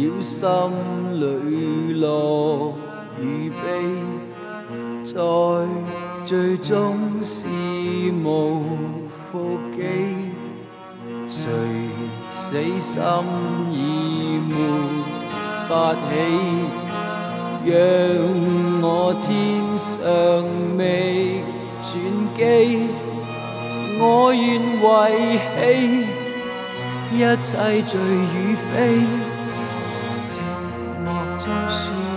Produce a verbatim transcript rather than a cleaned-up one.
要心里乐与悲，在最终是无复记。谁死心已没法起，让我天上未转机。我愿遗弃一切罪与非，寂寞中说。